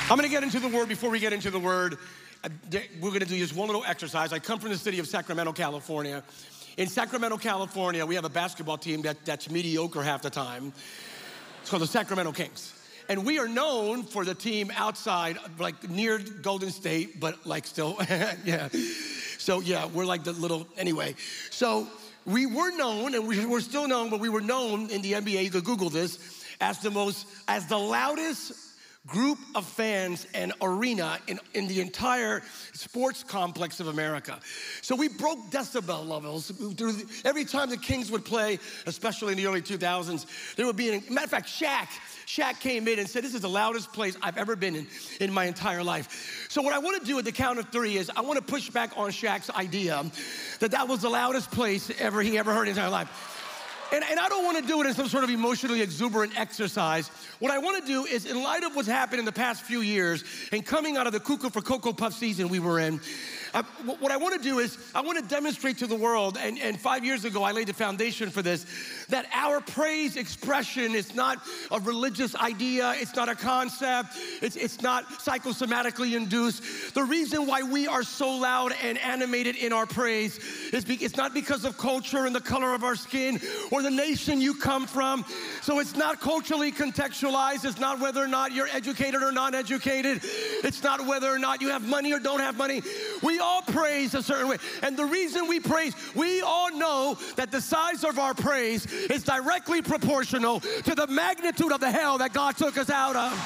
I'm gonna get into the word. Before we get into the word, we're gonna do just one little exercise. I come from the city of Sacramento, California. In Sacramento, California, we have a basketball team that's mediocre half the time. It's called the Sacramento Kings. And we are known for the team outside, like near Golden State, but like still, yeah. So yeah, we're like the little, anyway. So we were known, and we're still known, but we were known in the NBA, you could Google this, as the loudest group of fans and arena in the entire sports complex of America. So we broke decibel levels. Every time the Kings would play, especially in the early 2000s, there would be, matter of fact, Shaq came in and said, this is the loudest place I've ever been in my entire life. So what I want to do at the count of three is I want to push back on Shaq's idea that was the loudest place he ever heard in his entire life. And I don't want to do it in some sort of emotionally exuberant exercise. What I want to do is, in light of what's happened in the past few years and coming out of the Cuckoo for Cocoa Puff season we were in, what I want to do is I want to demonstrate to the world, and 5 years ago I laid the foundation for this, that our praise expression is not a religious idea, it's not a concept, it's not psychosomatically induced. The reason why we are so loud and animated in our praise is it's not because of culture and the color of our skin or the nation you come from. So it's not culturally contextualized. It's not whether or not you're educated or not educated. It's not whether or not you have money or don't have money. We all praise a certain way. And the reason we praise, we all know that the size of our praise is directly proportional to the magnitude of the hell that God took us out of.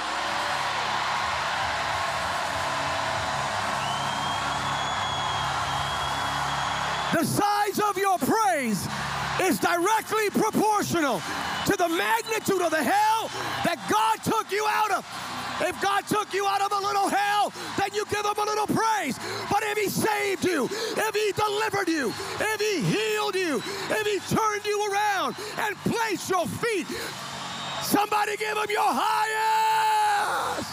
The size of your praise is directly proportional to the magnitude of the hell that God took you out of. If God took you out of a little hell, then you give him a little praise. But if he saved you, if he delivered you, if he healed you, if he turned you around and placed your feet, somebody give him your highest.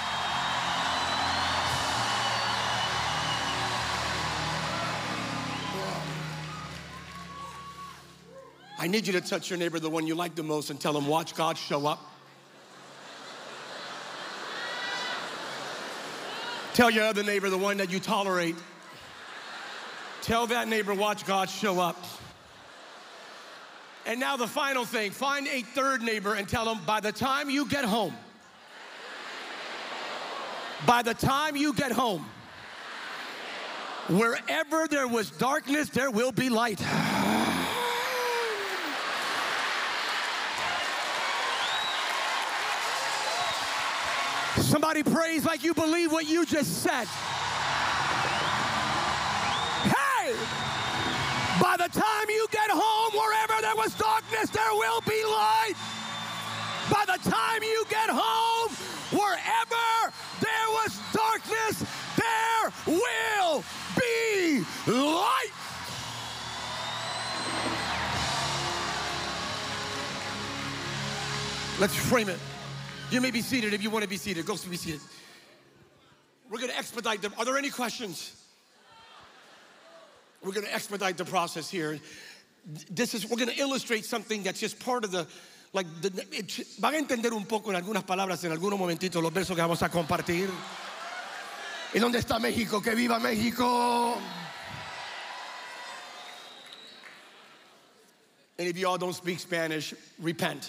I need you to touch your neighbor, the one you like the most, and tell him, watch God show up. Tell your other neighbor, the one that you tolerate, tell that neighbor, watch God show up. And now the final thing, find a third neighbor and tell him, by the time you get home, wherever there was darkness, there will be light. Somebody praise like you believe what you just said. Hey! By the time you get home, wherever there was darkness, there will be light. By the time you get home, wherever there was darkness, there will be light. Let's frame it. You may be seated if you want to be seated. Go be seated. We're going to expedite them. Are there any questions? We're going to expedite the process here. We're going to illustrate something that's just part of the, van a entender un poco en algunas palabras en algunos momentitos los versos que vamos a compartir. ¿Y dónde está México? ¡Que viva México! And if you all don't speak Spanish, repent.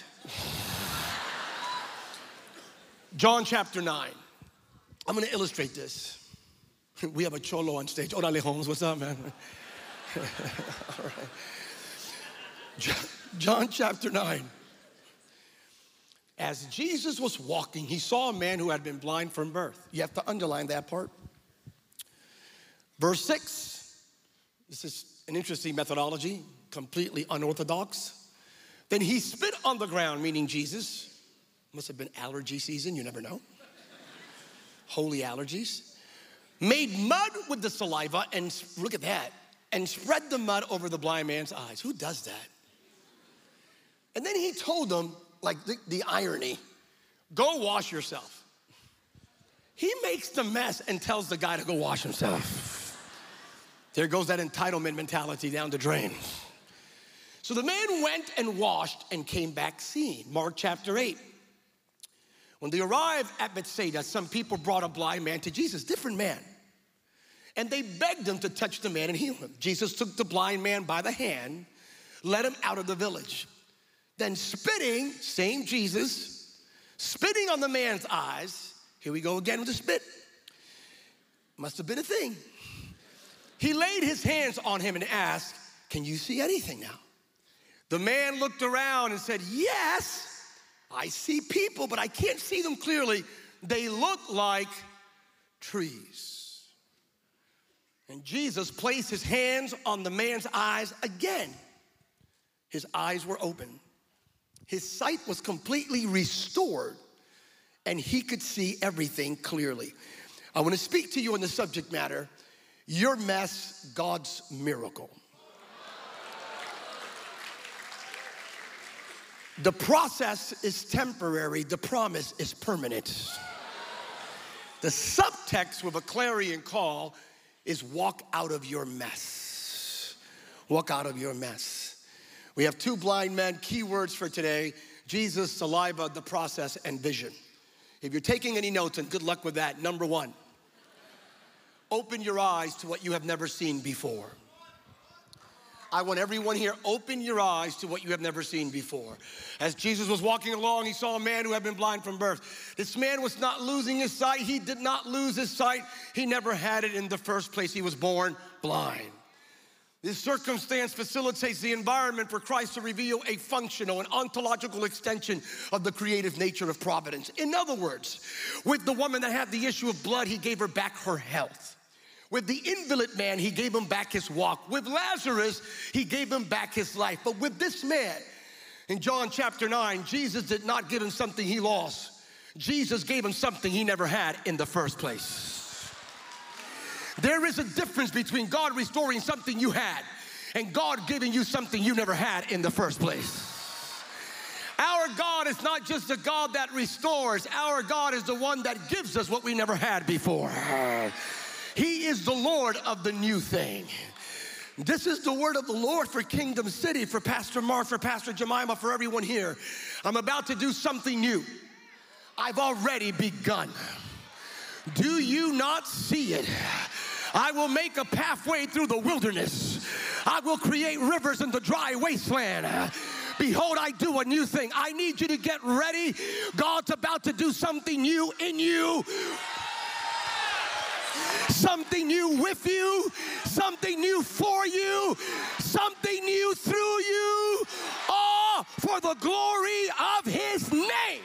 John chapter 9. I'm going to illustrate this. We have a cholo on stage. Orale, Holmes, what's up, man? All right. John chapter 9. As Jesus was walking, he saw a man who had been blind from birth. You have to underline that part. Verse 6. This is an interesting methodology, completely unorthodox. Then he spit on the ground, meaning Jesus. Must have been allergy season, you never know. Holy allergies. Made mud with the saliva, and look at that, and spread the mud over the blind man's eyes. Who does that? And then he told them, like the irony, go wash yourself. He makes the mess and tells the guy to go wash himself. There goes that entitlement mentality down the drain. So the man went and washed and came back seeing. Mark chapter 8. When they arrived at Bethsaida, some people brought a blind man to Jesus, different man. And they begged him to touch the man and heal him. Jesus took the blind man by the hand, led him out of the village. Then spitting, same Jesus, spitting on the man's eyes. Here we go again with the spit. Must have been a thing. He laid his hands on him and asked, "Can you see anything now?" The man looked around and said, "Yes, I see people, but I can't see them clearly. They look like trees." And Jesus placed his hands on the man's eyes again. His eyes were open. His sight was completely restored, and he could see everything clearly. I want to speak to you on the subject matter, your mess, God's miracle. The process is temporary, the promise is permanent. The subtext with a clarion call is walk out of your mess. Walk out of your mess. We have two blind men, key words for today: Jesus, saliva, the process, and vision. If you're taking any notes, and good luck with that, number one, open your eyes to what you have never seen before. I want everyone here, open your eyes to what you have never seen before. As Jesus was walking along, he saw a man who had been blind from birth. This man was not losing his sight. He did not lose his sight. He never had it in the first place. He was born blind. This circumstance facilitates the environment for Christ to reveal a functional and ontological extension of the creative nature of providence. In other words, with the woman that had the issue of blood, he gave her back her health. With the invalid man, he gave him back his walk. With Lazarus, he gave him back his life. But with this man, in John chapter 9, Jesus did not give him something he lost. Jesus gave him something he never had in the first place. There is a difference between God restoring something you had and God giving you something you never had in the first place. Our God is not just a God that restores. Our God is the one that gives us what we never had before. He is the Lord of the new thing. This is the word of the Lord for Kingdom City, for Pastor Mark, for Pastor Jemima, for everyone here. I'm about to do something new. I've already begun. Do you not see it? I will make a pathway through the wilderness. I will create rivers in the dry wasteland. Behold, I do a new thing. I need you to get ready. God's about to do something new in you. Something new with you, something new for you, something new through you, all for the glory of his name.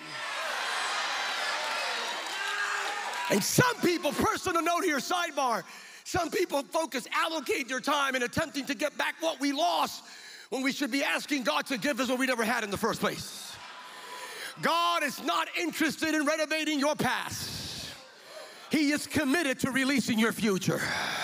And some people, personal note here, sidebar, some people allocate their time in attempting to get back what we lost when we should be asking God to give us what we never had in the first place. God is not interested in renovating your past. He is committed to releasing your future.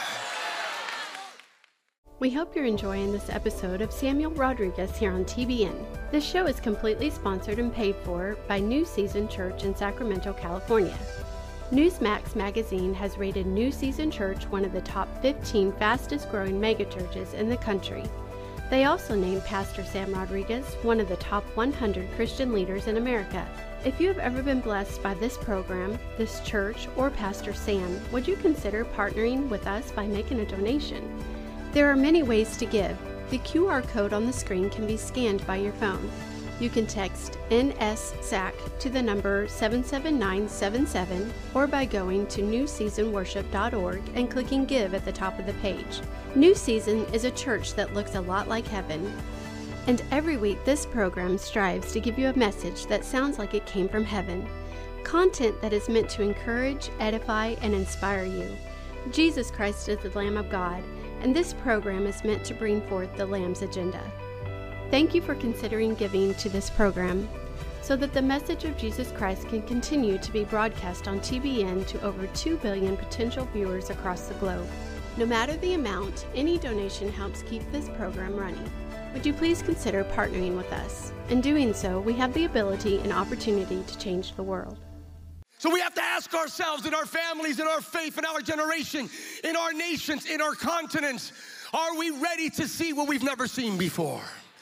We hope you're enjoying this episode of Samuel Rodriguez here on TBN. This show is completely sponsored and paid for by New Season Church in Sacramento, California. Newsmax magazine has rated New Season Church one of the top 15 fastest growing megachurches in the country. They also named Pastor Sam Rodriguez one of the top 100 Christian leaders in America. If you have ever been blessed by this program, this church, or Pastor Sam, would you consider partnering with us by making a donation? There are many ways to give. The QR code on the screen can be scanned by your phone. You can text NSSAC to the number 77977 or by going to newseasonworship.org and clicking Give at the top of the page. New Season is a church that looks a lot like heaven. And every week this program strives to give you a message that sounds like it came from heaven. Content that is meant to encourage, edify, and inspire you. Jesus Christ is the Lamb of God, and this program is meant to bring forth the Lamb's agenda. Thank you for considering giving to this program so that the message of Jesus Christ can continue to be broadcast on TBN to over 2 billion potential viewers across the globe. No matter the amount, any donation helps keep this program running. Would you please consider partnering with us? In doing so, we have the ability and opportunity to change the world. So we have to ask ourselves, in our families, in our faith, in our generation, in our nations, in our continents, are we ready to see what we've never seen before?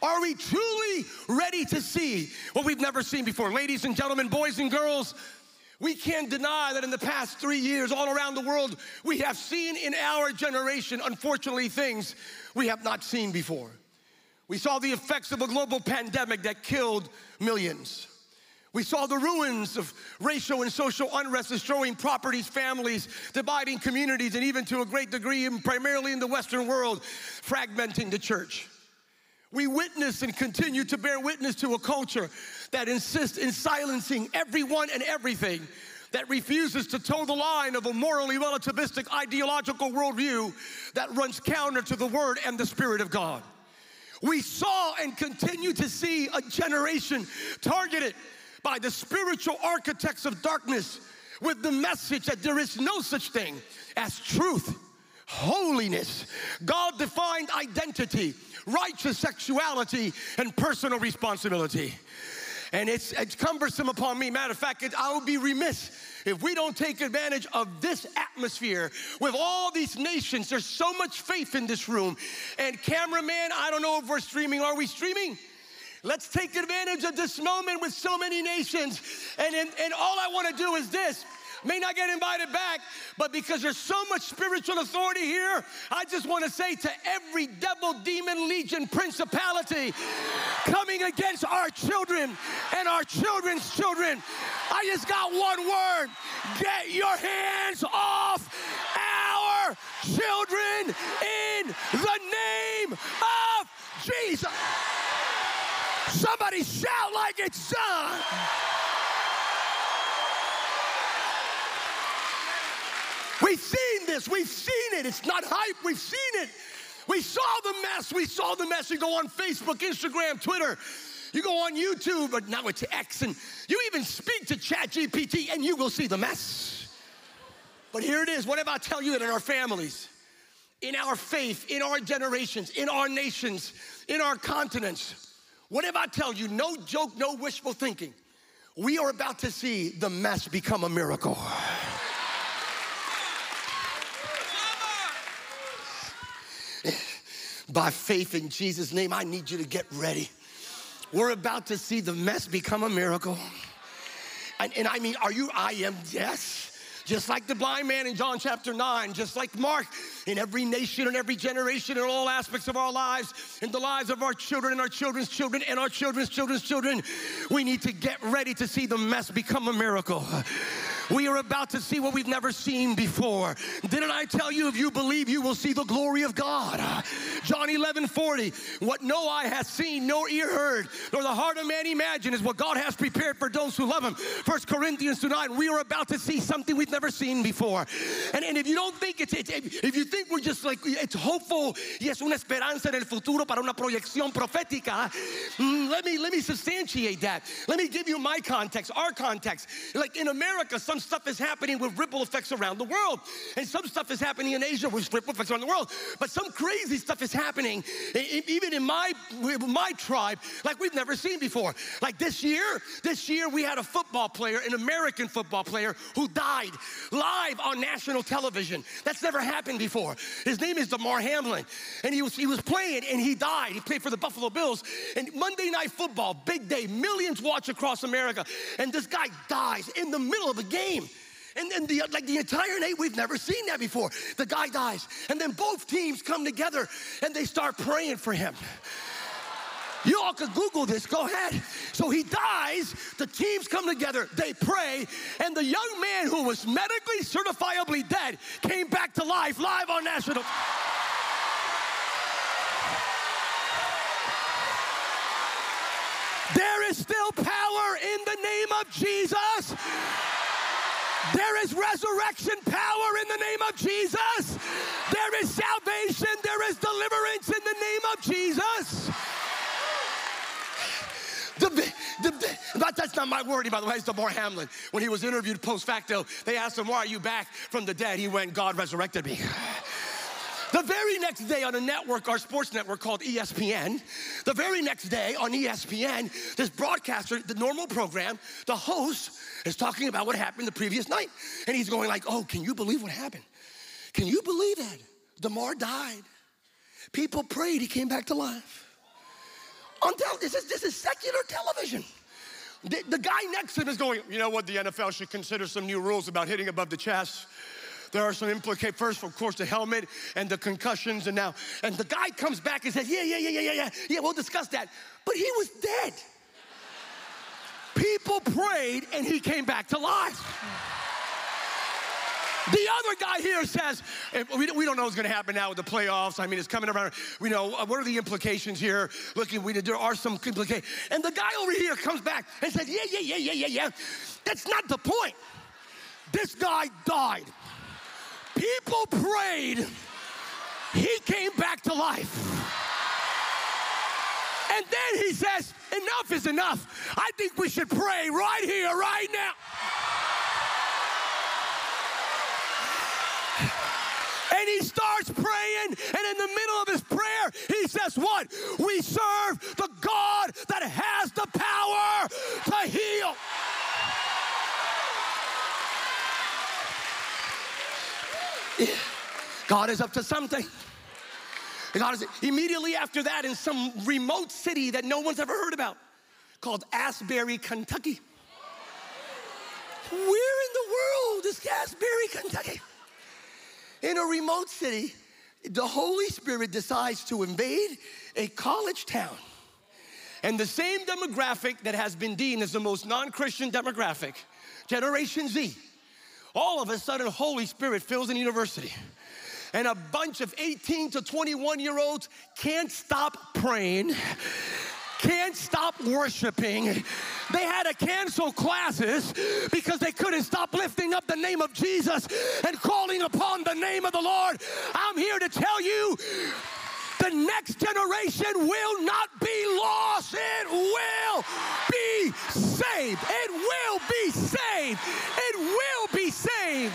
Are we truly ready to see what we've never seen before? Ladies and gentlemen, boys and girls, we can't deny that in the past 3 years, all around the world, we have seen in our generation, unfortunately, things we have not seen before. We saw the effects of a global pandemic that killed millions. We saw the ruins of racial and social unrest destroying properties, families, dividing communities, and even to a great degree, and primarily in the Western world, fragmenting the church. We witness and continue to bear witness to a culture that insists in silencing everyone and everything, that refuses to toe the line of a morally relativistic ideological worldview that runs counter to the Word and the Spirit of God. We saw and continue to see a generation targeted by the spiritual architects of darkness with the message that there is no such thing as truth, holiness, God-defined identity, righteous sexuality, and personal responsibility. And it's cumbersome upon me. Matter of fact, I would be remiss if we don't take advantage of this atmosphere with all these nations. There's so much faith in this room. And cameraman, I don't know if we're streaming. Are we streaming? Let's take advantage of this moment with so many nations. And all I want to do is this. May not get invited back, but because there's so much spiritual authority here, I just want to say to every devil, demon, legion, principality coming against our children and our children's children, I just got one word. Get your hands off our children in the name of Jesus. Somebody shout like it's done. We've seen this. We've seen it. It's not hype. We've seen it. We saw the mess. We saw the mess. You go on Facebook, Instagram, Twitter. You go on YouTube, but now it's X. And you even speak to ChatGPT, and you will see the mess. But here it is. What if I tell you that in our families, in our faith, in our generations, in our nations, in our continents, what if I tell you, no joke, no wishful thinking, we are about to see the mess become a miracle. By faith in Jesus' name, I need you to get ready. We're about to see the mess become a miracle. And I mean, I am, yes. Just like the blind man in John chapter 9, just like Mark, in every nation and every generation, in all aspects of our lives, in the lives of our children and our children's children and our children's children's children, we need to get ready to see the mess become a miracle. We are about to see what we've never seen before. Didn't I tell you, if you believe, you will see the glory of God? John 11:40, what no eye has seen, nor ear heard, nor the heart of man imagined is what God has prepared for those who love him. 1 Corinthians 2:9, we are about to see something we've never seen before. And if you don't think if you think we're just like, it's hopeful, y es una esperanza en el futuro para una proyección profética, let me substantiate that. Let me give you my context, our context. Like in America, some stuff is happening with ripple effects around the world. And some stuff is happening in Asia with ripple effects around the world. But some crazy stuff is happening even in my tribe like we've never seen before. Like this year we had a football player, an American football player, who died live on national television. That's never happened before. His name is Damar Hamlin. And he was playing and he died. He played for the Buffalo Bills. And Monday Night Football, big day, millions watch across America. And this guy dies in the middle of a game. And then the entire night, we've never seen that before. The guy dies. And then both teams come together and they start praying for him. You all could Google this, go ahead. So he dies, the teams come together, they pray, and the young man who was medically certifiably dead came back to life, live on national. There is still power in the name of Jesus. There is resurrection power in the name of Jesus. There is salvation. There is deliverance in the name of Jesus. But that's not my wording, by the way. It's Damar Hamlin. When he was interviewed post facto, they asked him, why are you back from the dead? He went, God resurrected me. The very next day on a network, our sports network called ESPN, the very next day on ESPN, this broadcaster, the normal program, the host is talking about what happened the previous night. And he's going like, oh, can you believe what happened? Can you believe that? Damar died. People prayed, he came back to life. This is secular television. The guy next to him is going, you know what, the NFL should consider some new rules about hitting above the chest. There are some implications. First, of course, the helmet and the concussions and the guy comes back and says, yeah, we'll discuss that. But he was dead. People prayed and he came back to life. The other guy here says, we don't know what's going to happen now with the playoffs. I mean, it's coming around. We know, what are the implications here? There are some implications. And the guy over here comes back and says, yeah. That's not the point. This guy died. People prayed. He came back to life. And then he says, enough is enough. I think we should pray right here, right now. And he starts praying, and in the middle of his prayer, he says what? We serve the God that has the power to heal. God is up to something. Immediately after that, in some remote city that no one's ever heard about, called Asbury, Kentucky. Where in the world is Asbury, Kentucky? In a remote city, the Holy Spirit decides to invade a college town. And the same demographic that has been deemed as the most non-Christian demographic, Generation Z, all of a sudden, Holy Spirit fills a university. And a bunch of 18 to 21-year-olds can't stop praying, can't stop worshiping. They had to cancel classes because they couldn't stop lifting up the name of Jesus and calling upon the name of the Lord. I'm here to tell you, the next generation will not be lost. It will be saved. It will be saved. It will be saved.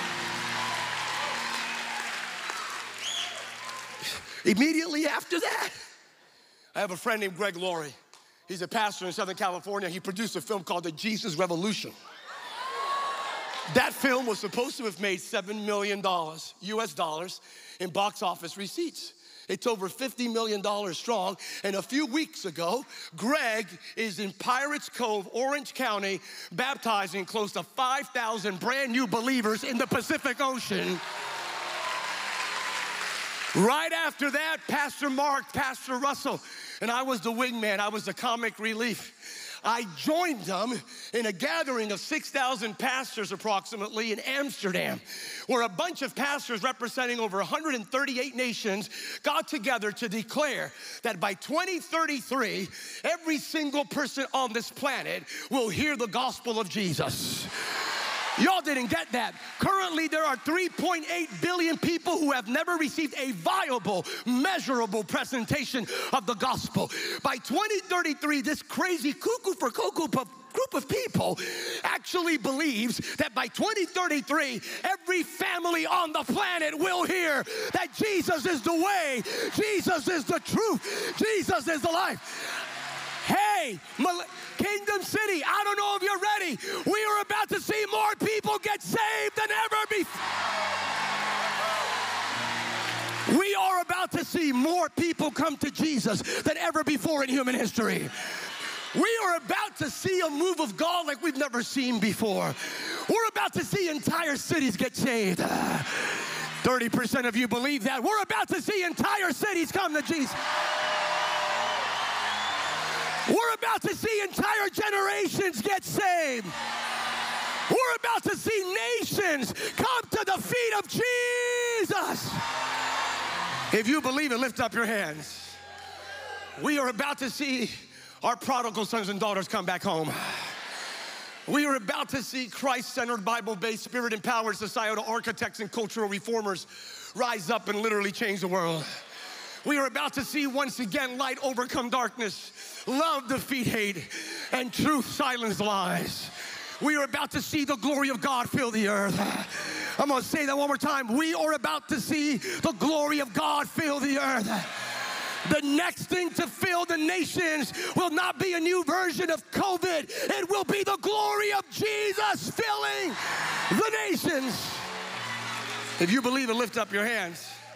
Immediately after that, I have a friend named Greg Laurie. He's a pastor in Southern California. He produced a film called The Jesus Revolution. That film was supposed to have made $7 million US dollars in box office receipts. It's over $50 million strong. And a few weeks ago, Greg is in Pirates Cove, Orange County, baptizing close to 5,000 brand new believers in the Pacific Ocean. Right after that, Pastor Mark, Pastor Russell, and I was the wingman. I was the comic relief. I joined them in a gathering of 6,000 pastors approximately in Amsterdam, where a bunch of pastors representing over 138 nations got together to declare that by 2033, every single person on this planet will hear the gospel of Jesus. Y'all didn't get that. Currently, there are 3.8 billion people who have never received a viable, measurable presentation of the gospel. By 2033, this crazy cuckoo for cocoa puff group of people actually believes that by 2033, every family on the planet will hear that Jesus is the way, Jesus is the truth, Jesus is the life. Hey, Kingdom City, I don't know if you're ready. We are about to see more people get saved than ever before. We are about to see more people come to Jesus than ever before in human history. We are about to see a move of God like we've never seen before. We're about to see entire cities get saved. 30% of you believe that. We're about to see entire cities come to Jesus. We're about to see entire generations get saved. We're about to see nations come to the feet of Jesus. If you believe it, lift up your hands. We are about to see our prodigal sons and daughters come back home. We are about to see Christ-centered, Bible-based, Spirit-empowered societal architects and cultural reformers rise up and literally change the world. We are about to see once again light overcome darkness, love defeat hate, and truth silence lies. We are about to see the glory of God fill the earth. I'm going to say that one more time. We are about to see the glory of God fill the earth. The next thing to fill the nations will not be a new version of COVID. It will be the glory of Jesus filling the nations. If you believe it, lift up your hands.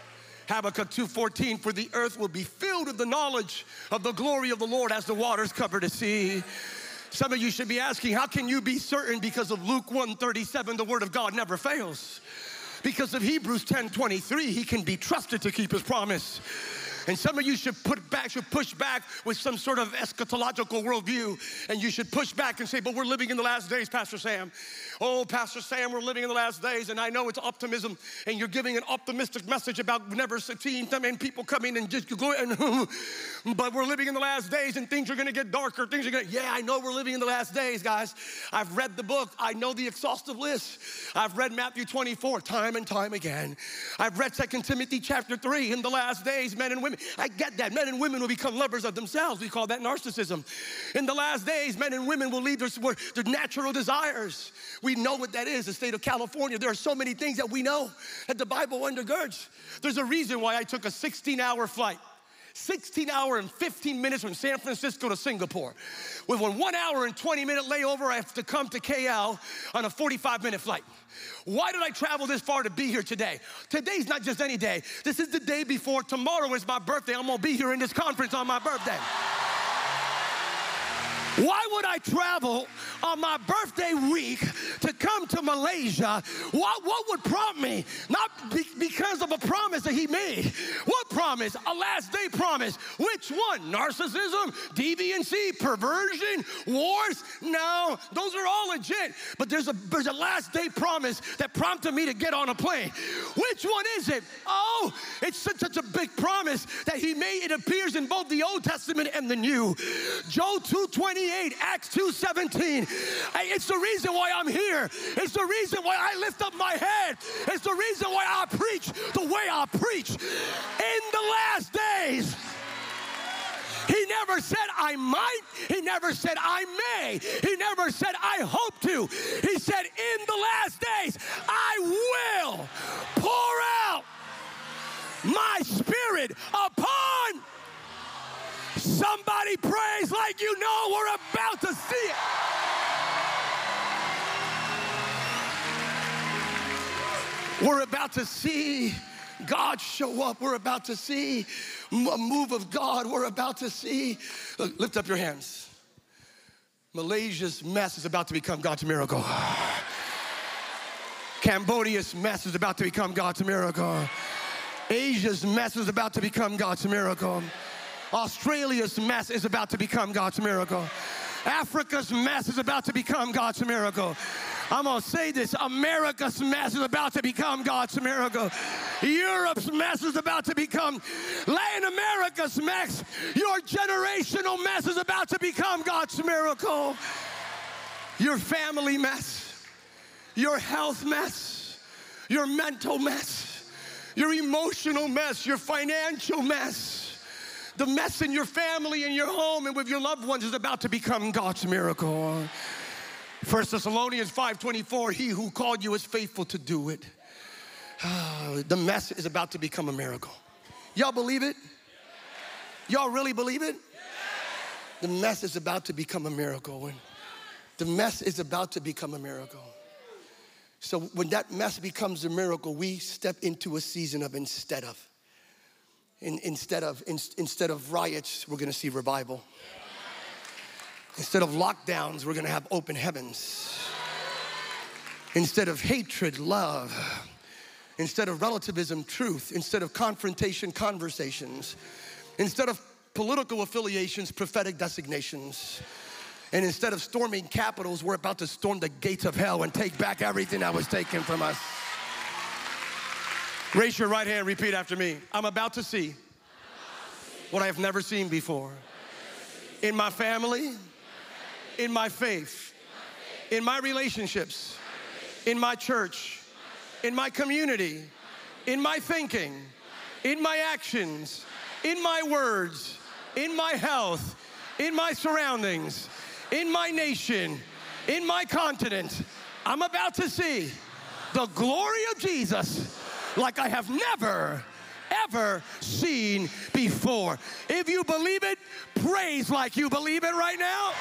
Habakkuk 2:14, for the earth will be filled with the knowledge of the glory of the Lord as the waters cover the sea. Some of you should be asking, how can you be certain? Because of Luke 1:37, the word of God never fails. Because of Hebrews 10:23, he can be trusted to keep his promise. And some of you should push back with some sort of eschatological worldview, and you should push back and say, but we're living in the last days, Pastor Sam. Oh, Pastor Sam, we're living in the last days, and I know it's optimism, and you're giving an optimistic message about never seeing them and people coming and just go, but we're living in the last days, and things are gonna get darker, yeah, I know we're living in the last days, guys. I've read the book, I know the exhaustive list. I've read Matthew 24 time and time again. I've read 2 Timothy chapter 3, in the last days, men and women. I get that. Men and women will become lovers of themselves. We call that narcissism. In the last days, men and women will leave their natural desires. We know what that is. The state of California, there are so many things that we know that the Bible undergirds. There's a reason why I took a 16-hour flight. 16 hour and 15 minutes from San Francisco to Singapore. With a 1 hour and 20-minute layover, I have to come to KL on a 45-minute flight. Why did I travel this far to be here today? Today's not just any day. This is the day before. Tomorrow is my birthday. I'm gonna be here in this conference on my birthday. Why would I travel on my birthday week to come to Malaysia? What would prompt me? Not because of a promise that he made. What promise? A last day promise. Which one? Narcissism, deviancy, perversion, wars? No, those are all legit. But there's a last day promise that prompted me to get on a plane. Which one is it? Oh, it's such a big promise that he made. It appears in both the Old Testament and the New. Joel 2:28, Acts 2:17. It's the reason why I'm here. It's the reason why I lift up my head. It's the reason why I preach the way I preach. In the last days, he never said I might. He never said I may. He never said I hope to. He said in the last days, I will pour out my spirit upon. Somebody praise like you know we're about to see it. We're about to see God show up. We're about to see a move of God. We're about to see. Look, lift up your hands. Malaysia's mess is about to become God's miracle. Cambodia's mess is about to become God's miracle. Asia's mess is about to become God's miracle. Australia's mess is about to become God's miracle. Africa's mess is about to become God's miracle. I'm going to say this. America's mess is about to become God's miracle. Europe's mess is about to become Latin America's mess. Your generational mess is about to become God's miracle. Your family mess, your health mess, your mental mess, your emotional mess, your financial mess. The mess in your family, in your home, and with your loved ones is about to become God's miracle. 1 Thessalonians 5:24, he who called you is faithful to do it. The mess is about to become a miracle. Y'all believe it? Y'all really believe it? The mess is about to become a miracle. And the mess is about to become a miracle. So when that mess becomes a miracle, we step into a season of instead of. Instead of riots, we're gonna see revival. Instead of lockdowns, we're gonna have open heavens. Instead of hatred, love. Instead of relativism, truth. Instead of confrontation, conversations. Instead of political affiliations, prophetic designations. And instead of storming capitals, we're about to storm the gates of hell and take back everything that was taken from us. Raise your right hand, repeat after me. I'm about to see what I have never seen before. In my family, in my faith, in my relationships, in my church, in my community, in my thinking, in my actions, in my words, in my health, in my surroundings, in my nation, in my continent. I'm about to see the glory of Jesus like I have never, ever seen before. If you believe it, praise like you believe it right now.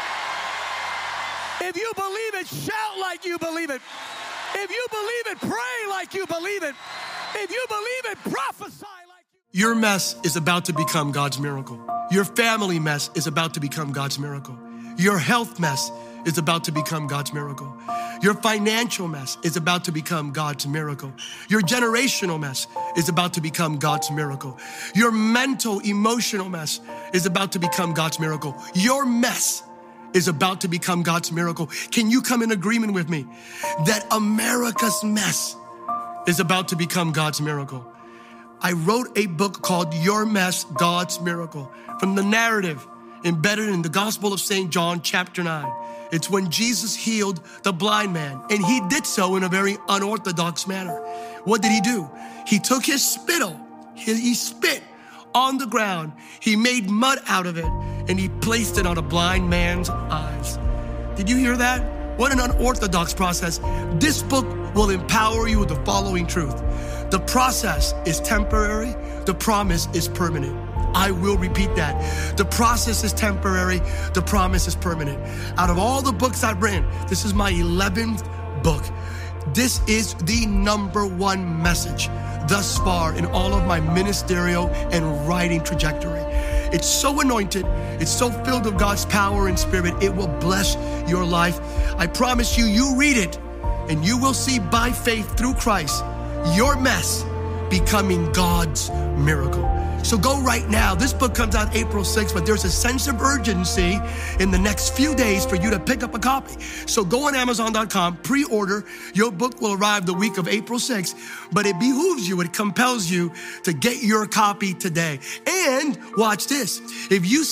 If you believe it, shout like you believe it. If you believe it, pray like you believe it. If you believe it, prophesy like Your mess is about to become God's miracle. Your family mess is about to become God's miracle. Your health mess is about to become God's miracle. Your financial mess is about to become God's miracle. Your generational mess is about to become God's miracle. Your mental, emotional mess is about to become God's miracle. Your mess is about to become God's miracle. Can you come in agreement with me that America's mess is about to become God's miracle? I wrote a book called Your Mess, God's Miracle, from the narrative embedded in the Gospel of St. John, chapter 9. It's when Jesus healed the blind man, and he did so in a very unorthodox manner. What did he do? He took his spittle, he spit on the ground, he made mud out of it, and he placed it on a blind man's eyes. Did you hear that? What an unorthodox process. This book will empower you with the following truth. The process is temporary, the promise is permanent. I will repeat that. The process is temporary, the promise is permanent. Out of all the books I've written, this is my 11th book. This is the #1 message thus far in all of my ministerial and writing trajectory. It's so anointed, it's so filled with God's power and spirit, it will bless your life. I promise you, you read it, and you will see by faith through Christ, your mess becoming God's miracle. So go right now. This book comes out April 6th, but there's a sense of urgency in the next few days for you to pick up a copy. So go on Amazon.com, pre-order. Your book will arrive the week of April 6th, but it behooves you, it compels you to get your copy today. And watch this. If you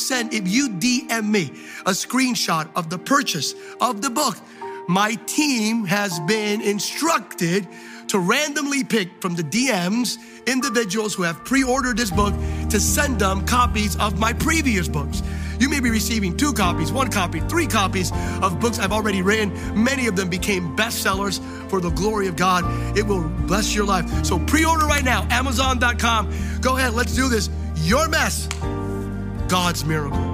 DM me a screenshot of the purchase of the book, my team has been instructed to randomly pick from the DMs individuals who have pre-ordered this book to send them copies of my previous books. You may be receiving 2 copies, 1 copy, 3 copies of books I've already written. Many of them became bestsellers for the glory of God. It will bless your life. So pre-order right now, Amazon.com. Go ahead, let's do this. Your mess, God's miracle.